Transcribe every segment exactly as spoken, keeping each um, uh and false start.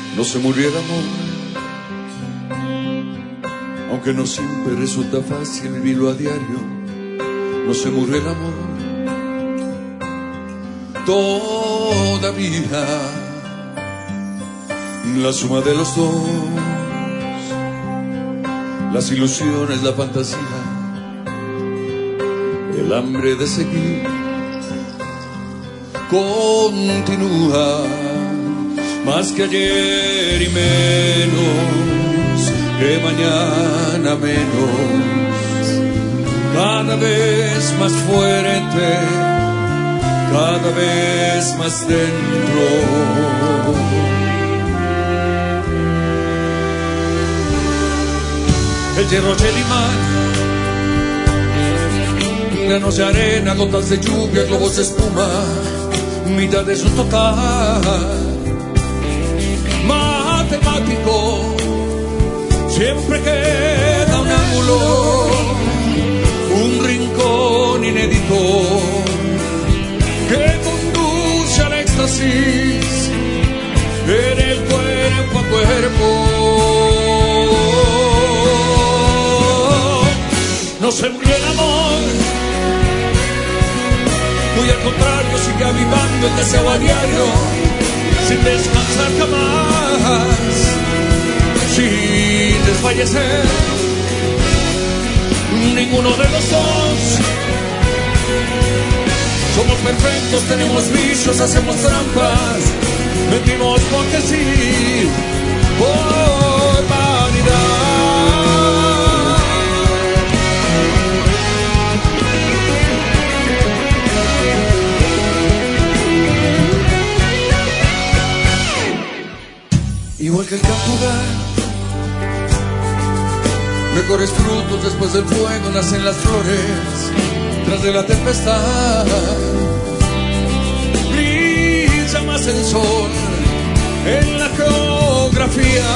no se murió el amor, aunque no siempre resulta fácil vivirlo a diario. No se murió el amor, todavía la suma de los dos, las ilusiones, la fantasía, el hambre de seguir, continúa. Más que ayer y menos que mañana menos, cada vez más fuerte, cada vez más dentro. El hierro Chelimán, granos de arena, gotas de lluvia, globos de espuma, mitad de su total. Matemático, siempre queda un ángulo, un rincón inédito que conduce al éxtasis en el cuerpo a cuerpo. No se murió el amor, muy al contrario, sigue avivando el deseo a diario, sin descansar jamás, sin desfallecer. Ninguno de los dos somos perfectos, tenemos vicios, hacemos trampas, mentimos porque sí, por vanidad. Igual que el campo da mejores frutos después del fuego, nacen las flores tras de la tempestad. Brilla más el sol en la geografía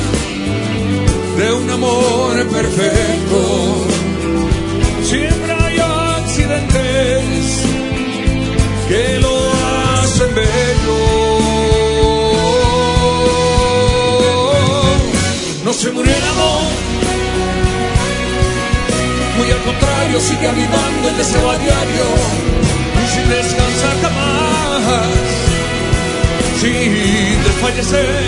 de un amor perfecto. Siempre hay accidentes que lo hacen bello. No se murió el amor, muy al contrario, sigue avivando el deseo a diario, sin descansar jamás, sin desfallecer.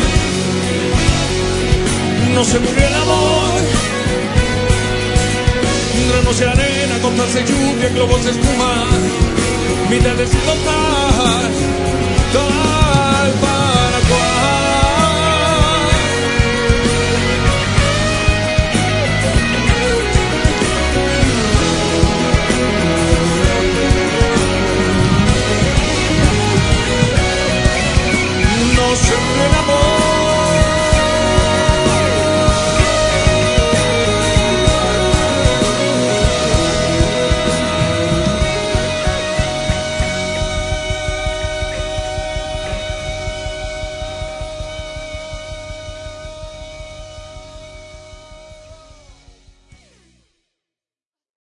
No se murió el amor, granos de arena, gotas de lluvia, globos de espuma, mitad de su total.